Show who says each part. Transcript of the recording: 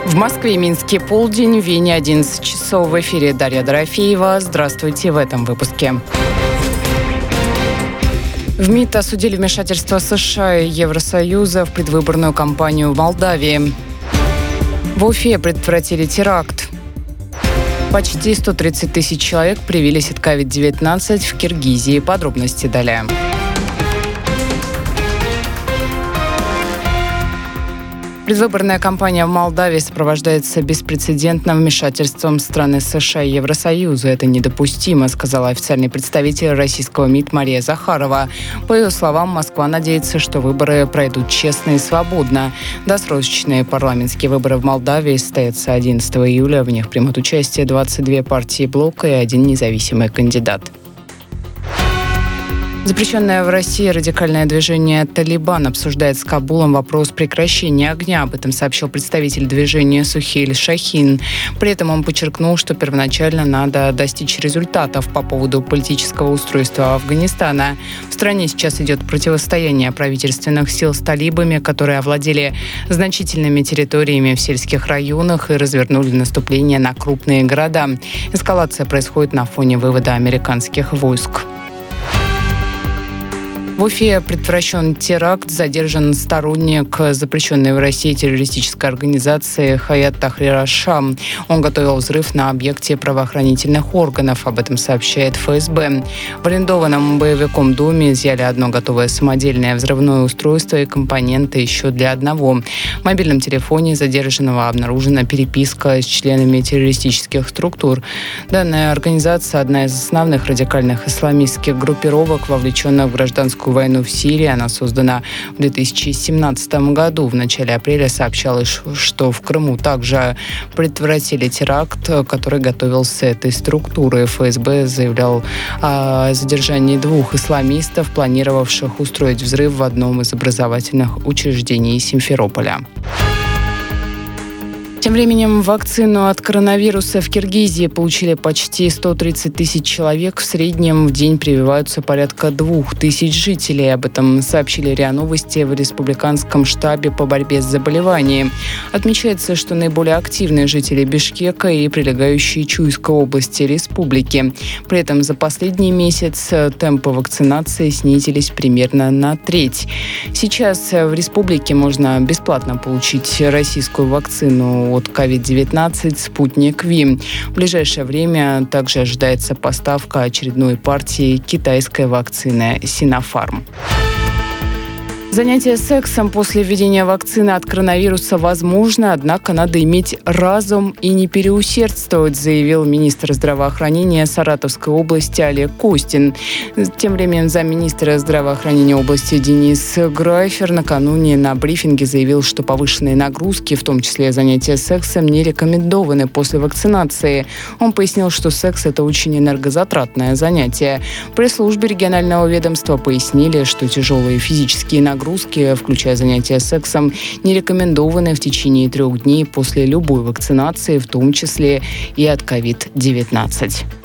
Speaker 1: В Москве и Минске полдень, в Вене 11 часов. В эфире Дарья Дорофеева. Здравствуйте в этом выпуске. В МИД осудили вмешательство США и Евросоюза в предвыборную кампанию в Молдавии. В Уфе предотвратили теракт. Почти 130 тысяч человек привились от COVID-19 в Киргизии. Подробности далее. Предвыборная кампания в Молдавии сопровождается беспрецедентным вмешательством страны США и Евросоюза. Это недопустимо, сказала официальный представитель российского МИД Мария Захарова. По ее словам, Москва надеется, что выборы пройдут честно и свободно. Досрочные парламентские выборы в Молдавии состоятся 11 июля. В них примут участие 22 партии блока и один независимый кандидат. Запрещенное в России радикальное движение «Талибан» обсуждает с Кабулом вопрос прекращения огня. Об этом сообщил представитель движения Сухейль Шахин. При этом он подчеркнул, что первоначально надо достичь результатов по поводу политического устройства Афганистана. В стране сейчас идет противостояние правительственных сил с талибами, которые овладели значительными территориями в сельских районах и развернули наступление на крупные города. Эскалация происходит на фоне вывода американских войск. В Уфе предотвращен теракт, задержан сторонник запрещенной в России террористической организации Хаят Тахрир аш-Шам. Он готовил взрыв на объекте правоохранительных органов, об этом сообщает ФСБ. В арендованном боевиком доме изъяли одно готовое самодельное взрывное устройство и компоненты еще для одного. В мобильном телефоне задержанного обнаружена переписка с членами террористических структур. Данная организация – одна из основных радикальных исламистских группировок, вовлеченных в гражданскую войну в Сирии. Она создана в 2017 году. В начале апреля сообщалось, что в Крыму также предотвратили теракт, который готовился этой структурой. ФСБ заявлял о задержании 2 исламистов, планировавших устроить взрыв в одном из образовательных учреждений Симферополя. Тем временем вакцину от коронавируса в Киргизии получили почти 130 тысяч человек. В среднем в день прививаются порядка 2000 жителей. Об этом сообщили РИА Новости в республиканском штабе по борьбе с заболеванием. Отмечается, что наиболее активные жители Бишкека и прилегающие Чуйской области республики. При этом за последний месяц темпы вакцинации снизились примерно на треть. Сейчас в республике можно бесплатно получить российскую вакцину от COVID-19 «Спутник Ви». В ближайшее время также ожидается поставка очередной партии китайской вакцины «Синофарм». Занятие сексом после введения вакцины от коронавируса возможно, однако надо иметь разум и не переусердствовать, заявил министр здравоохранения Саратовской области Олег Костин. Тем временем замминистра здравоохранения области Денис Грайфер накануне на брифинге заявил, что повышенные нагрузки, в том числе занятия сексом, не рекомендованы после вакцинации. Он пояснил, что секс – это очень энергозатратное занятие. В пресс-службе регионального ведомства пояснили, что тяжелые физические нагрузки, включая занятия сексом, не рекомендованы в течение 3 дней после любой вакцинации, в том числе и от COVID-19.